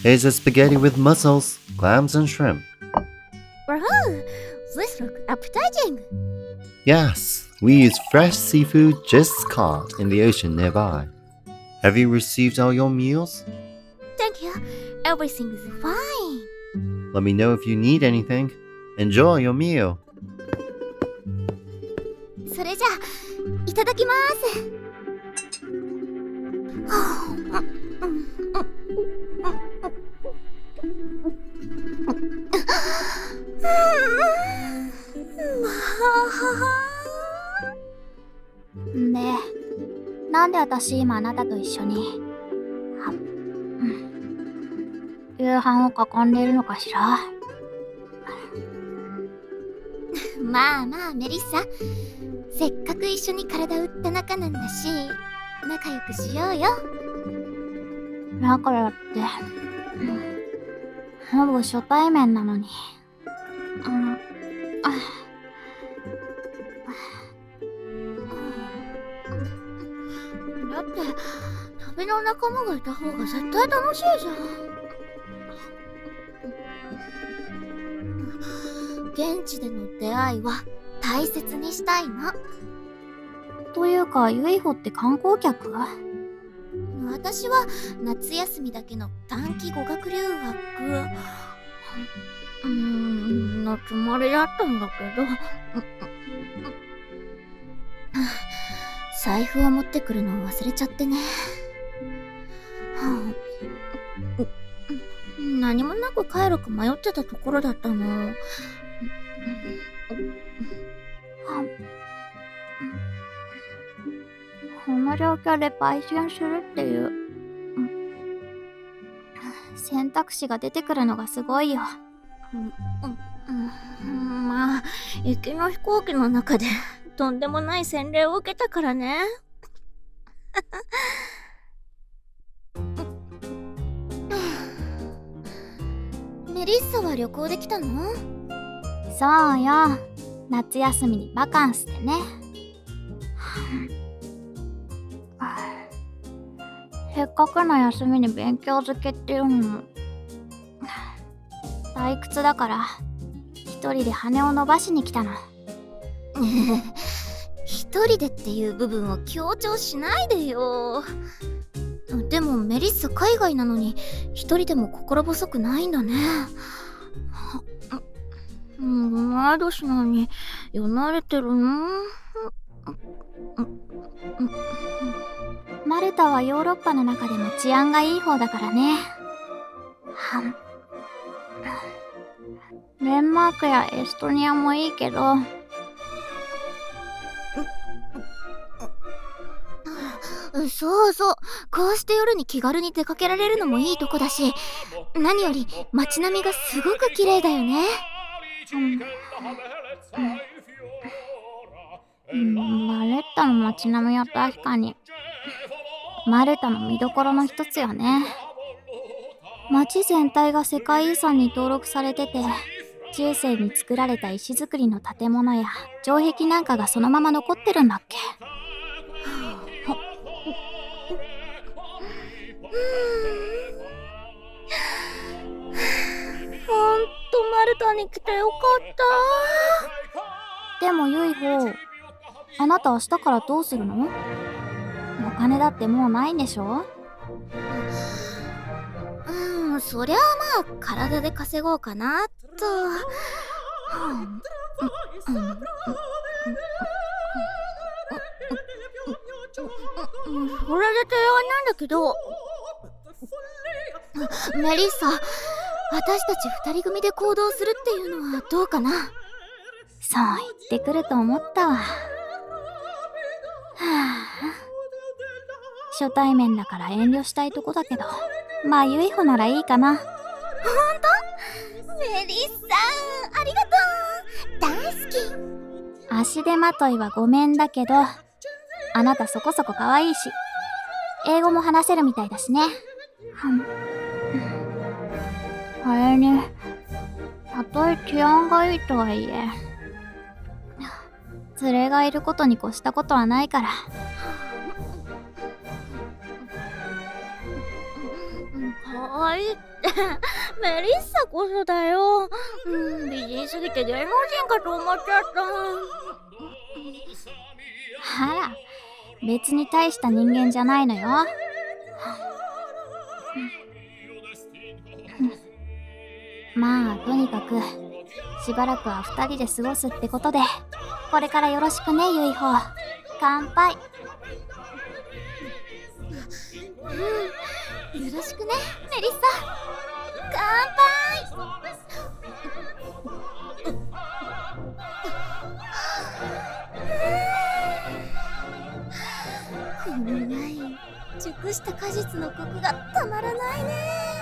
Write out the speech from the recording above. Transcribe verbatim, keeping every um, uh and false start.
There's a spaghetti with mussels, clams, and shrimp. Wow, this looks appetizing. Yes, we use fresh seafood just caught in the ocean nearby. Have you received all your meals? Thank you. Everything is fine. Let me know if you need anything. Enjoy your meal. それじゃあ、いただきます。 で、なんで私今あなたと一緒に、は、うん、夕飯を囲んでいるのかしら。 まあまあメリッサ、せっかく一緒に体売った仲なんだし、仲良くしようよ。 だからって、ほぼ初対面なのに。うん、あだって旅の仲間がいた方が絶対楽しいじゃん。現地での出会いは大切にしたいの。 というか、ユイホって観光客？ 私は夏休みだけの短期語学留学うーんのつもりだったんだけど財布を持ってくるのを忘れちゃってね。何もなく帰るか迷ってたところだったの。 この状況で売春するっていう、選択肢が出てくるのがすごいよ。 うん、まあ行きの飛行機の中でとんでもない洗礼を受けたからね。メリッサは旅行できたの？ そうよ、夏休みにバカンスでね。せっかくの休みに勉強漬けっていうのも退屈だから一人で羽を伸ばしに来たの。 一人でっていう部分を強調しないでよ。でもメリッサ海外なのに一人でも心細くないんだね。同い年なのによなれてるの？ マルタはヨーロッパの中でも治安がいい方だからね。デンマークやエストニアもいいけど、 そうそう、こうして夜に気軽に出かけられるのもいいとこだし、何より街並みがすごく綺麗だよね。 うん、うん、バレッタの街並みは確かにマルタの見どころの一つよね。街全体が世界遺産に登録されてて、中世に作られた石造りの建物や城壁なんかがそのまま残ってるんだっけ。 ほんとマルタに来てよかった。 でもユイホ、あなた明日からどうするの？お金だってもうないんでしょ？ うん、そりゃあまあ体で稼ごうかなと。うんうんうんうん、それで提案なんだけど、メリッサ、私たち二人組で行動するっていうのはどうかな？ そう言ってくると思ったわ。はあ、初対面だから遠慮したいとこだけど、まあユイホならいいかな。ほんと？ メリッサ、ありがとう。大好き。 足手まといはごめんだけど、あなたそこそこ可愛いし、英語も話せるみたいだしね。あれに、たとえ治安がいいとはいえ、連れがいることに越したことはないから。 可愛いってメリッサこそだよ。うん、美人すぎて芸能人かと思っちゃった。 あら、別に大した人間じゃないのよ。まあとにかくしばらくは二人で過ごすってことで、これからよろしくね、ユイホ。乾杯。 うん、よろしくねメリッサ。乾杯。このワイン、熟した果実のコクがたまらないね。